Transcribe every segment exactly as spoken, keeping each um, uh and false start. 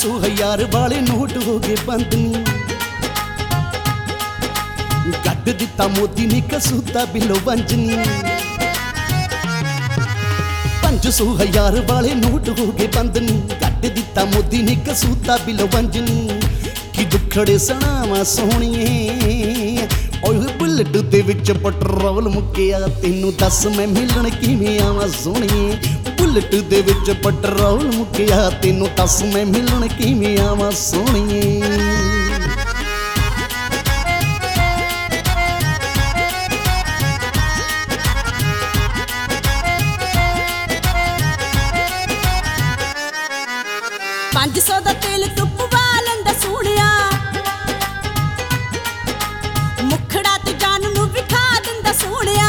सौ हजार वाले नोट हो गए बंद नी, कट दिता मोदी ने कसूता बिलो वंजनी। पांच सौ हजार वाले नोट हो गए बंद नी, कट दिता मोदी ने कसूता बिलो वंजनी। कि दुखड़े सनावा सोहणीए ओए बुलेट दे विच पेट्रोल मुक्या, तेनू दस मैं मिलन किवें आवां सोहणीए। बुलेट दे विच पेट्रोल मुक्या, तेनू दस मैं मिलन किवें आवां सोहणीए। पांच सौ दा तेल तू पवा लैंदा सोहणिया, मुखड़ा ते जान नू विखा दिंदा सोहणिया।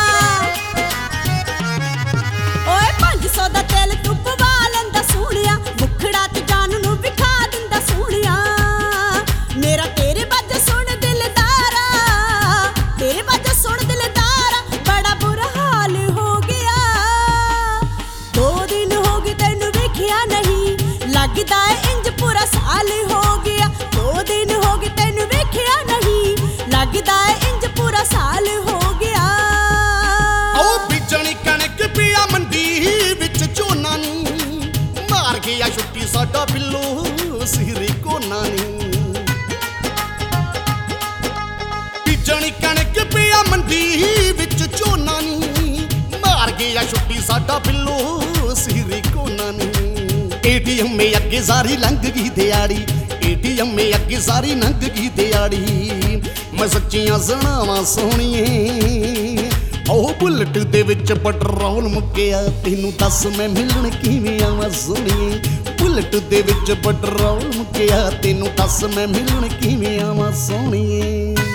ओए पांच सौ दा तेल तू पवा लैंदा सोहणिया, मुखड़ा ते जान नू विखा दिंदा सोहणिया। मेरा तेरे बाजा सुन दिलदारा, तेरे बाजा सुन दिलदारा, बड़ा बुरा हाल हो गया। दो दिन हो गए तैनू वेखिया नहीं, लगदा है इंज पूरा साल हो गया। दो दिन हो गए तैनू वेखिया नहीं, लगदा है इंज पूरा साल हो गया। ओ बिजणी कणक पिया मंडी विच झोना नी, मार गया छुट्टी साडा बिल्लो सिरे कोना नी। बिजणी कणक पिया मंडी विच झोना नी, मार गया छुट्टी साडा बिल्लो सिरे कोना नी। एटीएम में अगे सारी लंघ गई दिहाड़ी, एटीएम में अगे सारी लंघ गई दिहाड़ी। मैं सच्चियां सुनावां सोहणीए ओ बुलेट दे विच पेट्रोल मुक्या, तेनू दस मैं मिलन किवें आवां सोहणीए। बुलेट दे विच पेट्रोल मुक्या, तेनू दस मैं मिलन किवें आवां सोहणीए।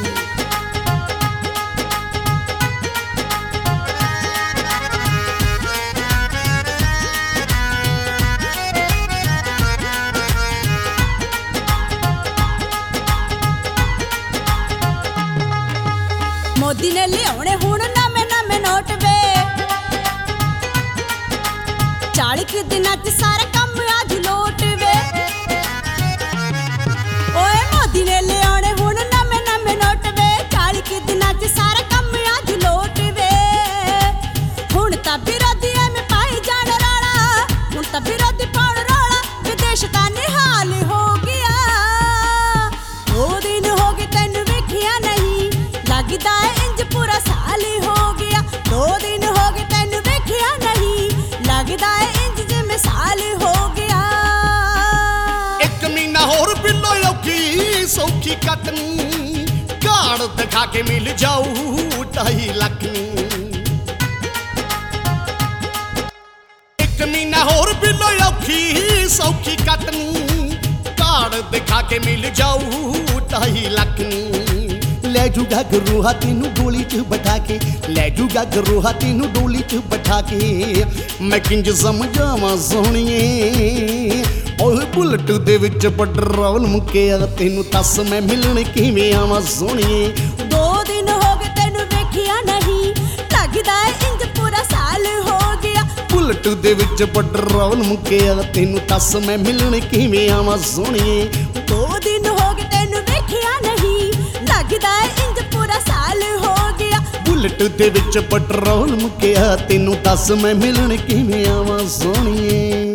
मोदी ने लियाने हुण नवे नवे नोट वे, चाली के दिनां च सारा कम आज लोट वे। ओए मोदी ने लियाने हुण नवे नवे नोट वे, चाली के दिनां च सारा कम आज लोट वे। हुण तां विरोधी में पाई जाण रौला, हुण तां विरोधी पाउण रौला, विदेश दा निहाल हो गया। दो दिन हो गए तैनू वेखिया नहीं, लगदा है इंज पूरा साल हो गया। दो दिन हो गए तैनू वेखिया नहीं, लगदा है इंज जिवें साल हो गया। एक महीना होर बिल्लो औखी सौखी कटनी, कार्ड दिखा के मिल जाऊ ढाई लख नी। एक महीना होर बिल्लो औखी सौखी कटनी, कार्ड दिखा के मिल जाऊ ढाई लख नी। ले जूगा गरूहा तेनू डोली च बैठा के, ले जूगा गरूहा तेनू डोली च बैठा के। मैं किंज समझावां सोहणीए ओए बुलेट दे विच पेट्रोल मुक्या, तेनू दस मैं मिलन किवें आवां सोहणीए। दो दिन हो गए तैनू वेखिया नहीं, लगदा है इंज पूरा साल हो गया। बुलेट दे विच पेट्रोल मुक्या, तेनू दस मैं मिलन किवें आवां सोहणीए। दो दिन हो गए तैनू वेखिया नहीं, लगदा है इंज पूरा साल हो गया। बुलेट दे विच पेट्रोल मुक्या, तेनू दस मैं मिलन किवें आवां सोहणीए।